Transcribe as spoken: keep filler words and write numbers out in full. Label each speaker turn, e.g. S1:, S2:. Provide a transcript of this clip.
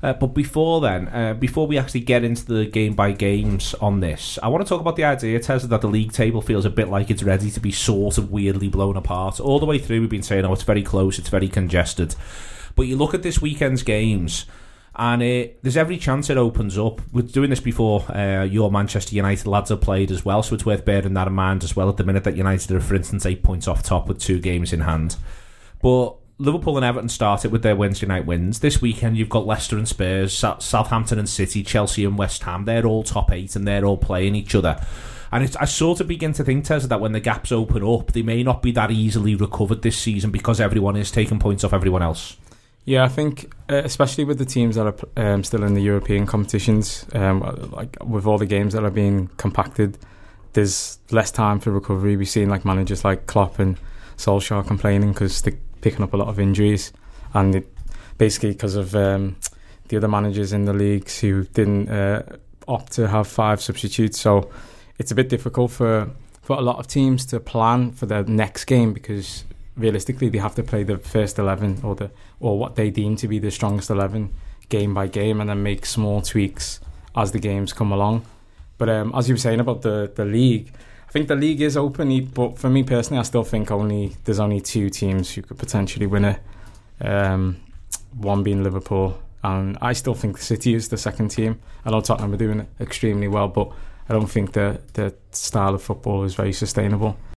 S1: Uh, but before then, uh, before we actually get into the game-by-games on this, I want to talk about the idea, Tessa, that the league table feels a bit like it's ready to be sort of weirdly blown apart. All the way through, we've been saying, oh, it's very close, it's very congested. But you look at this weekend's games, and it, there's every chance it opens up. We're doing this before uh, your Manchester United lads have played as well, so it's worth bearing that in mind as well at the minute that United are, for instance, eight points off top with two games in hand. But Liverpool and Everton started with their Wednesday night wins. This weekend you've got Leicester and Spurs, Southampton and City, Chelsea and West Ham. They're all top eight and they're all playing each other. And it's, I sort of begin to think, Tessa, that when the gaps open up, they may not be that easily recovered this season because everyone is taking points off everyone else.
S2: Yeah, I think uh, especially with the teams that are um, still in the European competitions, um, like with all the games that are being compacted, there's less time for recovery. We've seen like managers like Klopp and Solskjaer complaining because they're picking up a lot of injuries, and it, basically because of um, the other managers in the leagues who didn't uh, opt to have five substitutes. So it's a bit difficult for, for a lot of teams to plan for their next game because realistically they have to play the first eleven or the or what they deem to be the strongest eleven game by game and then make small tweaks as the games come along. But um, as you were saying about the, the league, I think the league is open, but for me personally, I still think only there's only two teams who could potentially win it. Um, one being Liverpool, and I still think City is the second team. I know Tottenham are doing it extremely well, but I don't think the the style of football is very sustainable.